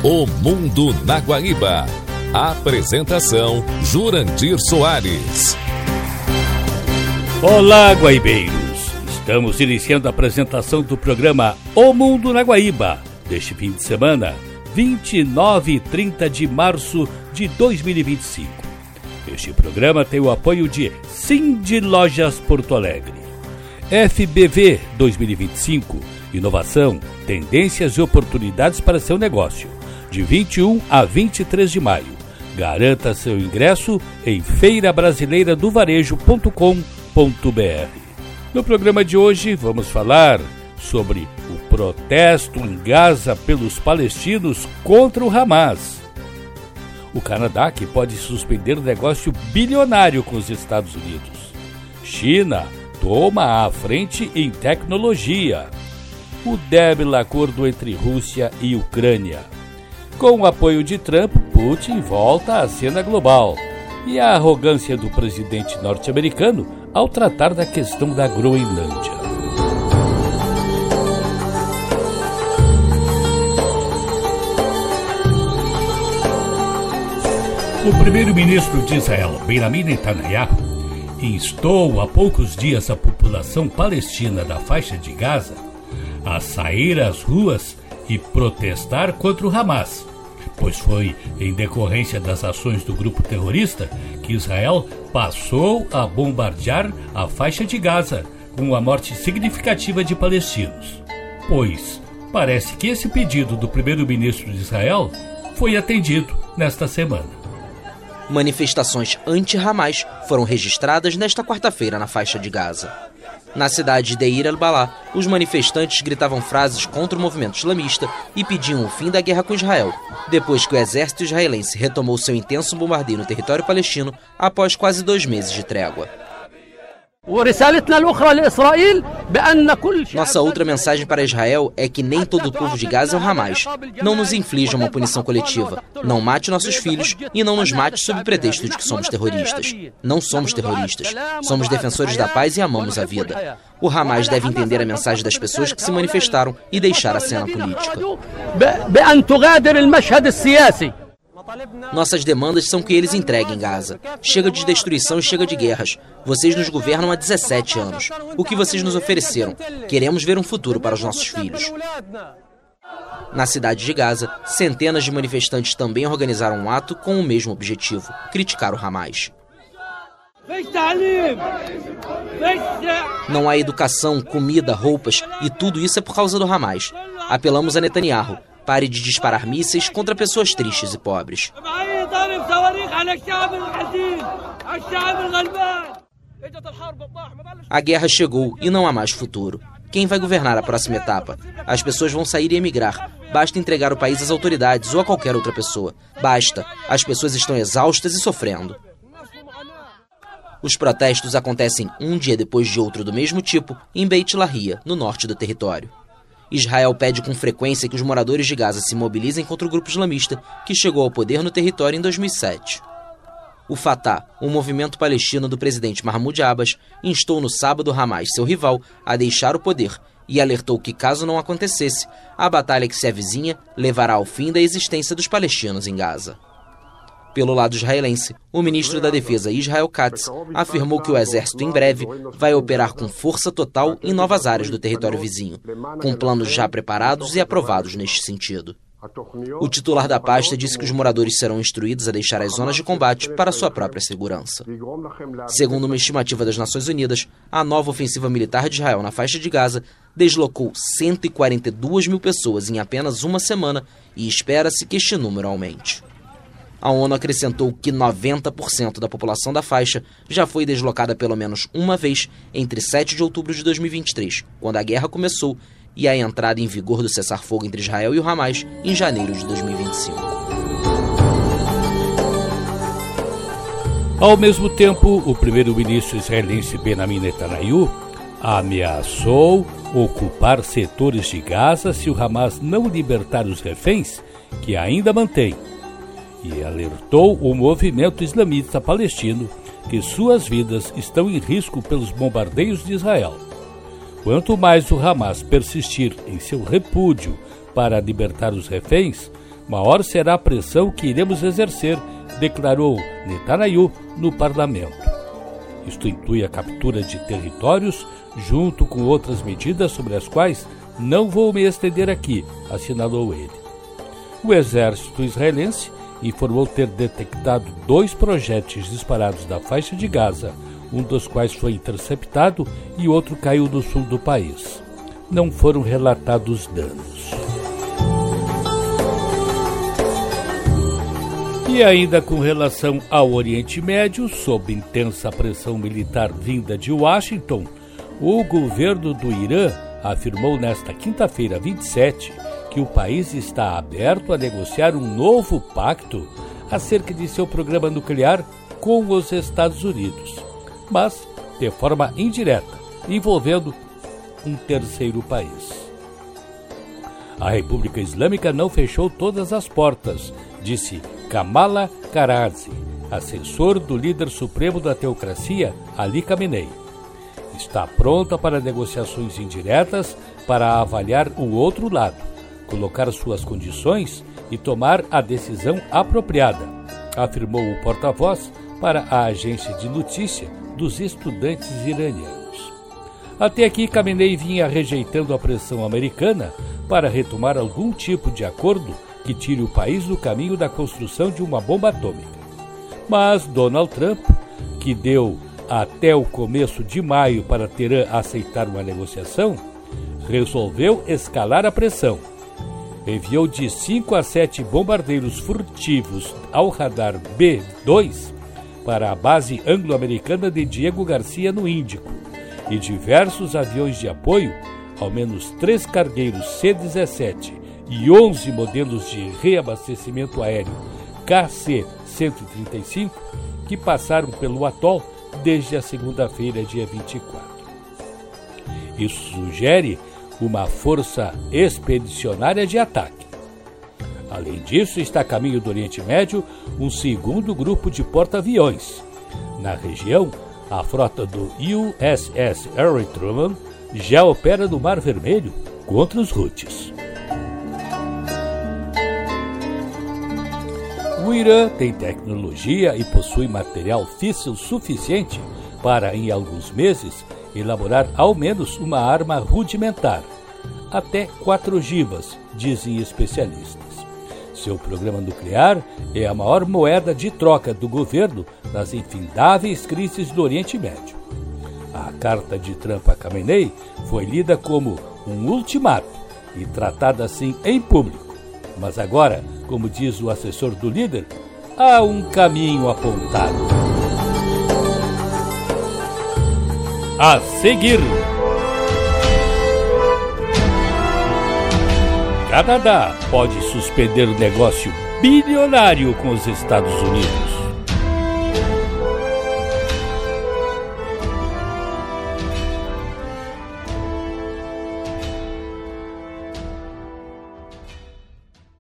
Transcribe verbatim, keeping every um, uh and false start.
O Mundo na Guaíba. Apresentação Jurandir Soares. Olá, guaibeiros. Estamos iniciando a apresentação do programa O Mundo na Guaíba, deste fim de semana, vinte e nove e trinta de março de dois mil e vinte e cinco. Este programa tem o apoio de Cindy Lojas Porto Alegre. F B V dois mil e vinte e cinco, inovação, tendências e oportunidades para seu negócio. De vinte e um a vinte e três de maio. Garanta seu ingresso em feira brasileira do varejo ponto com ponto b r. No programa de hoje vamos falar sobre o protesto em Gaza pelos palestinos contra o Hamas. O Canadá que pode suspender o negócio bilionário com os Estados Unidos. China toma a frente em tecnologia. O débil acordo entre Rússia e Ucrânia. Com o apoio de Trump, Putin volta à cena global. E a arrogância do presidente norte-americano ao tratar da questão da Groenlândia. O primeiro-ministro de Israel, Benjamin Netanyahu, instou há poucos dias a população palestina da faixa de Gaza a sair às ruas e protestar contra o Hamas, pois foi em decorrência das ações do grupo terrorista que Israel passou a bombardear a faixa de Gaza, com a morte significativa de palestinos. Pois parece que esse pedido do primeiro-ministro de Israel foi atendido nesta semana. Manifestações anti-Hamas foram registradas nesta quarta-feira na faixa de Gaza. Na cidade de Deir el-Balá, os manifestantes gritavam frases contra o movimento islamista e pediam o fim da guerra com Israel, depois que o exército israelense retomou seu intenso bombardeio no território palestino após quase dois meses de trégua. Nossa outra mensagem para Israel é que nem todo o povo de Gaza é o Hamas. Não nos inflija uma punição coletiva. Não mate nossos filhos e não nos mate sob pretexto de que somos terroristas. Não somos terroristas. Somos defensores da paz e amamos a vida. O Hamas deve entender a mensagem das pessoas que se manifestaram e deixar a cena política. Nossas demandas são que eles entreguem Gaza. Chega de destruição e chega de guerras. Vocês nos governam há dezessete anos. O que vocês nos ofereceram? Queremos ver um futuro para os nossos filhos. Na cidade de Gaza, centenas de manifestantes também organizaram um ato com o mesmo objetivo: criticar o Hamas. Não há educação, comida, roupas, e tudo isso é por causa do Hamas. Apelamos a Netanyahu: pare de disparar mísseis contra pessoas tristes e pobres. A guerra chegou e não há mais futuro. Quem vai governar a próxima etapa? As pessoas vão sair e emigrar. Basta entregar o país às autoridades ou a qualquer outra pessoa. Basta. As pessoas estão exaustas e sofrendo. Os protestos acontecem um dia depois de outro do mesmo tipo em Beit Lahia, no norte do território. Israel pede com frequência que os moradores de Gaza se mobilizem contra o grupo islamista que chegou ao poder no território em dois mil e sete. O Fatah, o movimento palestino do presidente Mahmoud Abbas, instou no sábado Hamas, seu rival, a deixar o poder e alertou que, caso não acontecesse, a batalha que se avizinha levará ao fim da existência dos palestinos em Gaza. Pelo lado israelense, o ministro da Defesa Israel Katz afirmou que o exército em breve vai operar com força total em novas áreas do território vizinho, com planos já preparados e aprovados neste sentido. O titular da pasta disse que os moradores serão instruídos a deixar as zonas de combate para sua própria segurança. Segundo uma estimativa das Nações Unidas, a nova ofensiva militar de Israel na faixa de Gaza deslocou cento e quarenta e duas mil pessoas em apenas uma semana e espera-se que este número aumente. A ONU acrescentou que noventa por cento da população da faixa já foi deslocada pelo menos uma vez entre sete de outubro de dois mil e vinte e três, quando a guerra começou, e a entrada em vigor do cessar-fogo entre Israel e o Hamas em janeiro de dois mil e vinte e cinco. Ao mesmo tempo, o primeiro-ministro israelense Benjamin Netanyahu ameaçou ocupar setores de Gaza se o Hamas não libertar os reféns que ainda mantém, e alertou o movimento islamista palestino que suas vidas estão em risco pelos bombardeios de Israel. Quanto mais o Hamas persistir em seu repúdio para libertar os reféns, maior será a pressão que iremos exercer, declarou Netanyahu no parlamento. Isto inclui a captura de territórios, junto com outras medidas sobre as quais não vou me estender aqui, assinalou ele. O exército israelense informou ter detectado dois projéteis disparados da faixa de Gaza, um dos quais foi interceptado e outro caiu no sul do país. Não foram relatados danos. E ainda com relação ao Oriente Médio, sob intensa pressão militar vinda de Washington, o governo do Irã afirmou nesta quinta-feira, vinte e sete, que o país está aberto a negociar um novo pacto acerca de seu programa nuclear com os Estados Unidos, mas de forma indireta, envolvendo um terceiro país. A República Islâmica não fechou todas as portas, disse Kamala Karazi, assessor do líder supremo da teocracia, Ali Khamenei. Está pronta para negociações indiretas para avaliar o outro lado, colocar suas condições e tomar a decisão apropriada, afirmou o porta-voz para a agência de notícia dos estudantes iranianos. Até aqui, Khamenei vinha rejeitando a pressão americana para retomar algum tipo de acordo que tire o país do caminho da construção de uma bomba atômica. Mas Donald Trump, que deu até o começo de maio para Teherã aceitar uma negociação, resolveu escalar a pressão. Enviou de cinco a sete bombardeiros furtivos ao radar B dois para a base anglo-americana de Diego Garcia, no Índico, e diversos aviões de apoio, ao menos três cargueiros C dezessete e onze modelos de reabastecimento aéreo K C cento e trinta e cinco, que passaram pelo atol desde a segunda-feira, dia vinte e quatro. Isso sugere uma força expedicionária de ataque. Além disso, está a caminho do Oriente Médio um segundo grupo de porta-aviões. Na região, a frota do U S S Harry Truman já opera no Mar Vermelho contra os Houthis. O Irã tem tecnologia e possui material físsil suficiente para, em alguns meses, elaborar ao menos uma arma rudimentar, até quatro ogivas, dizem especialistas. Seu programa nuclear é a maior moeda de troca do governo nas infindáveis crises do Oriente Médio. A carta de Trump a Khamenei foi lida como um ultimato e tratada assim em público. Mas agora, como diz o assessor do líder, há um caminho apontado. A seguir, Canadá pode suspender o negócio bilionário com os Estados Unidos.